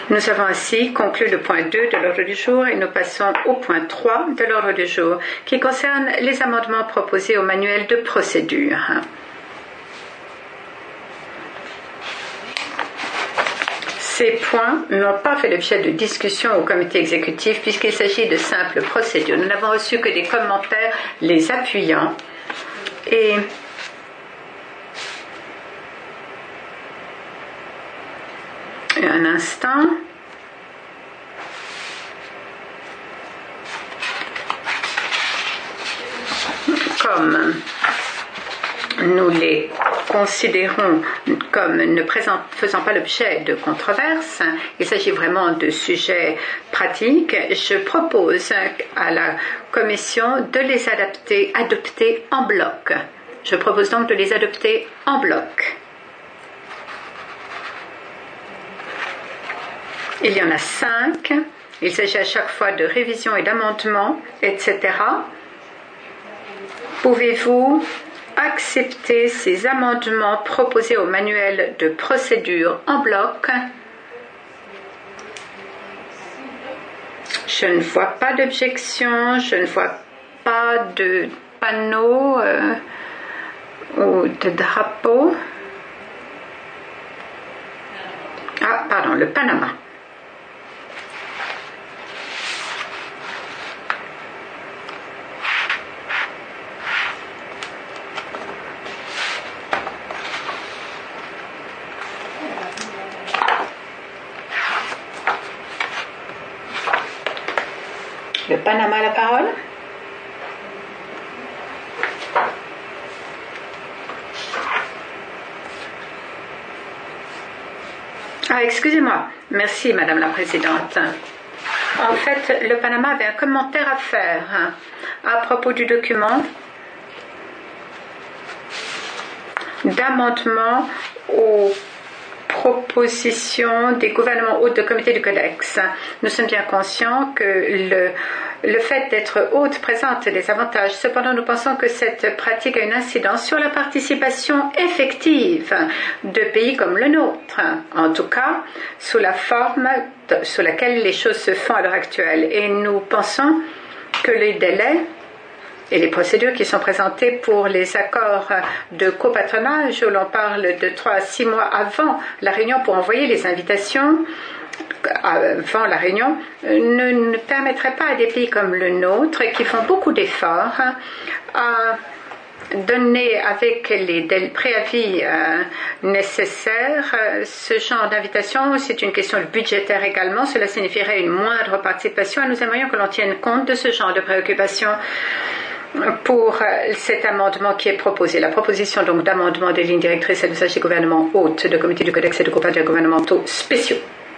Nous avons ainsi conclu le point 2 de l'ordre du jour et nous passons au point 3 de l'ordre du jour qui concerne les amendements proposés au manuel de procédure. Ces points n'ont pas fait l'objet de discussion au comité exécutif puisqu'il s'agit de simples procédures. Nous n'avons reçu que des commentaires les appuyant et un instant. Comme nous les considérons comme ne faisant pas l'objet de controverses, il s'agit vraiment de sujets pratiques, je propose à la Commission de les adopter en bloc. Je propose donc de les adopter en bloc. Il y en a 5. Il s'agit à chaque fois de révisions et d'amendements, etc. Pouvez-vous accepter ces amendements proposés au manuel de procédure en bloc? Je ne vois pas d'objection, je ne vois pas de panneau ou de drapeau. Ah, pardon, le Panama. Le Panama a la parole. Ah, excusez-moi. Merci, Madame la Présidente. En fait, le Panama avait un commentaire à faire à propos du document d'amendement aux propositions des gouvernements hôtes de comité du Codex. Nous sommes bien conscients que le fait d'être hôte présente des avantages. Cependant, nous pensons que cette pratique a une incidence sur la participation effective de pays comme le nôtre, en tout cas sous la forme sous laquelle les choses se font à l'heure actuelle. Et nous pensons que les délais et les procédures qui sont présentées pour les accords de copatronage, où l'on parle de 3 à 6 mois avant la réunion pour envoyer les invitations, avant la réunion, ne permettraient pas à des pays comme le nôtre, qui font beaucoup d'efforts, à donner avec les préavis nécessaires ce genre d'invitation. C'est une question budgétaire également. Cela signifierait une moindre participation et nous aimerions que l'on tienne compte de ce genre de préoccupations pour cet amendement qui est proposé. La proposition donc d'amendement des lignes directrices à l'usage des gouvernements hôtes, de comités du Codex et de groupes intergouvernementaux spéciaux.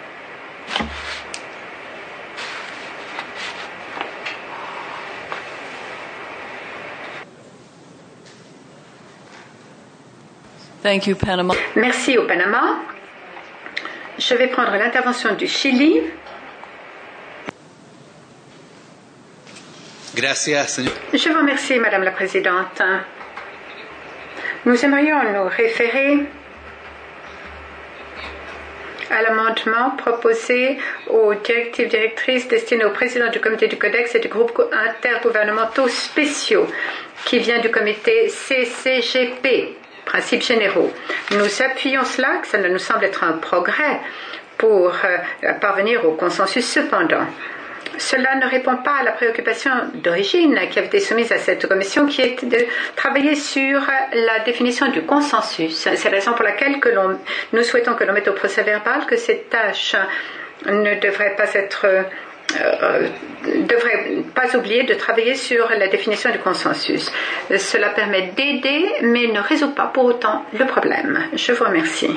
Thank you, Panama. Merci au Panama. Je vais prendre l'intervention du Chili. Je vous remercie, Madame la Présidente. Nous aimerions nous référer à l'amendement proposé aux directives directrices destinées au président du comité du Codex et du groupe intergouvernementaux spéciaux qui vient du comité CCGP, principes généraux. Nous appuyons cela, que ça nous semble être un progrès pour parvenir au consensus. Cependant, cela ne répond pas à la préoccupation d'origine qui avait été soumise à cette commission, qui est de travailler sur la définition du consensus. C'est la raison pour laquelle nous souhaitons que l'on mette au procès-verbal que cette tâche ne devrait pas oublier de travailler sur la définition du consensus. Cela permet d'aider, mais ne résout pas pour autant le problème. Je vous remercie.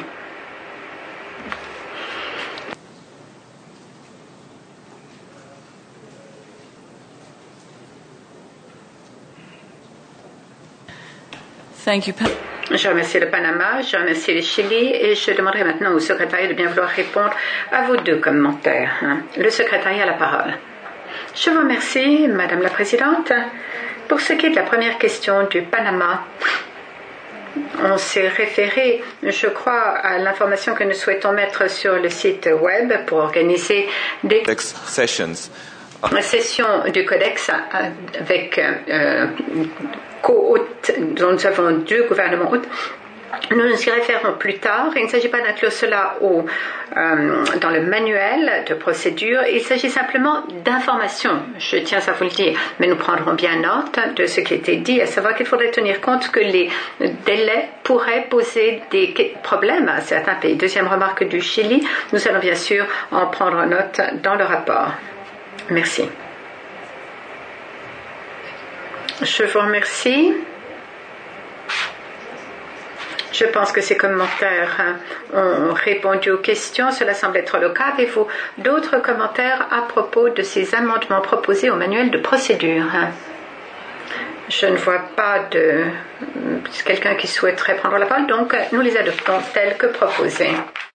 Thank you. Je remercie le Panama, je remercie le Chili et je demanderai maintenant au secrétariat de bien vouloir répondre à vos 2 commentaires. Le secrétariat a la parole. Je vous remercie, Madame la Présidente. Pour ce qui est de la première question du Panama, On s'est référé, je crois, à l'information que nous souhaitons mettre sur le site web pour organiser des sessions du Codex avec co-hôtes, dont nous avons 2 gouvernements hôtes. Nous nous y référons plus tard. Il ne s'agit pas d'inclure cela dans le manuel de procédure. Il s'agit simplement d'informations. Je tiens à vous le dire. Mais nous prendrons bien note de ce qui a été dit, à savoir qu'il faudrait tenir compte que les délais pourraient poser des problèmes à certains pays. Deuxième remarque du Chili, nous allons bien sûr en prendre note dans le rapport. Merci. Je vous remercie. Je pense que ces commentaires ont répondu aux questions. Cela semble être le cas. Avez-vous d'autres commentaires à propos de ces amendements proposés au manuel de procédure? Je ne vois pas de quelqu'un qui souhaiterait prendre la parole, donc nous les adoptons tels que proposés.